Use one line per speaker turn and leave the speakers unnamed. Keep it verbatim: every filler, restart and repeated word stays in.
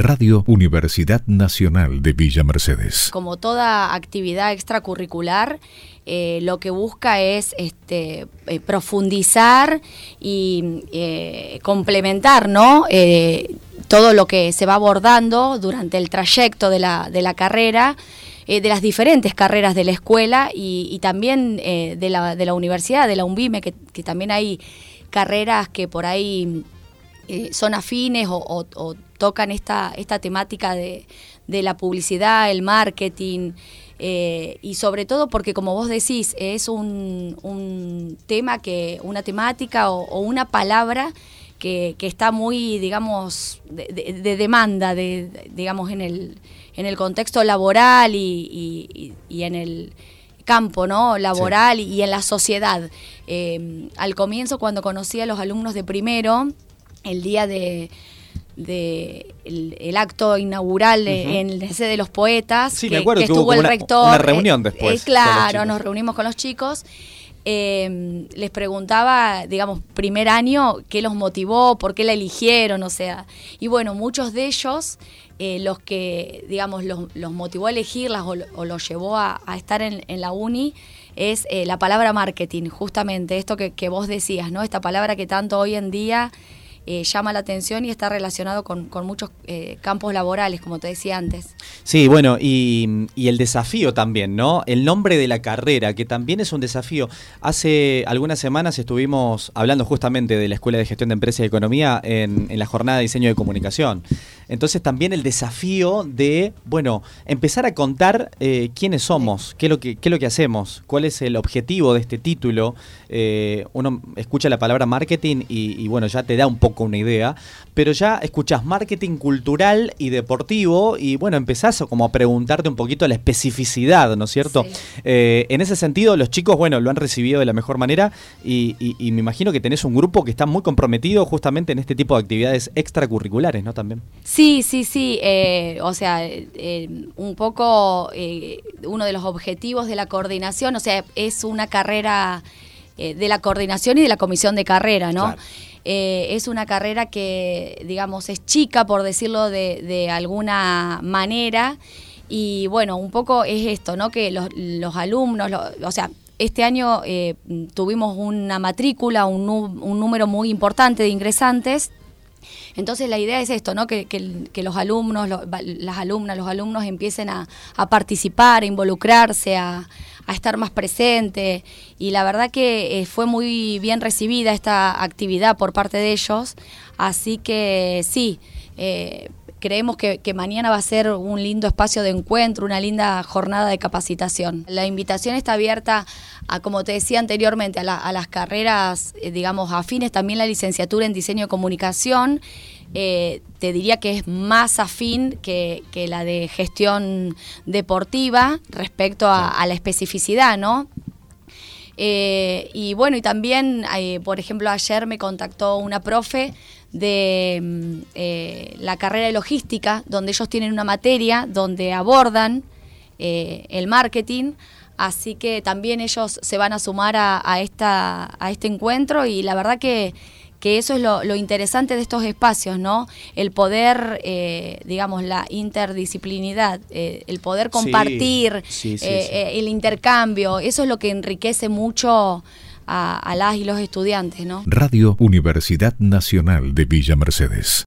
Radio Universidad Nacional de Villa Mercedes.
Como toda actividad extracurricular, eh, lo que busca es este, eh, profundizar y eh, complementar, ¿no? Eh, todo lo que se va abordando durante el trayecto de la, de la carrera, eh, de las diferentes carreras de la escuela y, y también eh, de, la, de la universidad, de la UNVIME, que, que también hay carreras que por ahí eh, son afines o, o, o tocan esta, esta temática de, de la publicidad, el marketing, eh, y sobre todo porque, como vos decís, es un, un tema, que una temática o, o una palabra que, que está muy, digamos, de, de, de demanda, de, de, digamos, en el, en el contexto laboral y, y, y en el campo, ¿no? Laboral, sí. y, y en la sociedad. Eh, al comienzo, cuando conocí a los alumnos de primero, el día de... de el, el acto inaugural uh-huh. en la sede de los poetas,
sí,
que,
me acuerdo
que
que
estuvo
hubo
el
una,
rector.
Una reunión después.
Eh, claro, nos reunimos con los chicos. Eh, les preguntaba, digamos, primer año, qué los motivó, por qué la eligieron, o sea, y bueno, muchos de ellos, eh, los que, digamos, los, los motivó a elegirlas o, o los llevó a, a estar en, en la uni, es eh, la palabra marketing, justamente esto que, que vos decías, ¿no? Esta palabra que tanto hoy en día Eh, llama la atención y está relacionado con, con muchos eh, campos laborales, como te decía antes.
Sí, bueno, y, y el desafío también, ¿no? El nombre de la carrera, que también es un desafío. Hace algunas semanas estuvimos hablando justamente de la Escuela de Gestión de Empresas y Economía en, en la jornada de diseño de comunicación. Entonces también el desafío de, bueno, empezar a contar eh, quiénes somos, qué es, lo que, qué es lo que hacemos, cuál es el objetivo de este título. Eh, uno escucha la palabra marketing y, y bueno, ya te da un poco con una idea, pero ya escuchás marketing cultural y deportivo y bueno, empezás como a preguntarte un poquito la especificidad, ¿no es cierto? Sí. Eh, en ese sentido, los chicos, bueno, lo han recibido de la mejor manera y, y, y me imagino que tenés un grupo que está muy comprometido justamente en este tipo de actividades extracurriculares, ¿no? También.
Sí, sí, sí, eh, o sea, eh, un poco eh, uno de los objetivos de la coordinación, o sea, es una carrera eh, de la coordinación y de la comisión de carrera, ¿no? Claro. Eh, es una carrera que, digamos, es chica, por decirlo de, de alguna manera, y bueno, un poco es esto, ¿no? Que los, los alumnos, lo, o sea, este año eh, tuvimos una matrícula, un, un número muy importante de ingresantes. Entonces la idea es esto, ¿no? Que, que, que los alumnos, lo, las alumnas, los alumnos empiecen a, a participar, a involucrarse, a, a estar más presentes, y la verdad que eh, fue muy bien recibida esta actividad por parte de ellos, así que sí, eh, creemos que, que mañana va a ser un lindo espacio de encuentro, una linda jornada de capacitación. La invitación está abierta a, como te decía anteriormente, a, la, a las carreras, eh, digamos, afines, también la licenciatura en diseño de comunicación. Eh, te diría que es más afín que, que la de gestión deportiva respecto a, a la especificidad, ¿no? Eh, y bueno, y también, eh, por ejemplo, ayer me contactó una profe de eh, la carrera de logística, donde ellos tienen una materia donde abordan eh, el marketing, así que también ellos se van a sumar a, a, esta, a este encuentro, y la verdad que que eso es lo, lo interesante de estos espacios, ¿no? El poder, eh, digamos, la interdisciplinidad, eh, el poder compartir, sí, sí, sí, eh, sí. Eh, el intercambio, eso es lo que enriquece mucho a, a las y los estudiantes, ¿no?
Radio Universidad Nacional de Villa Mercedes.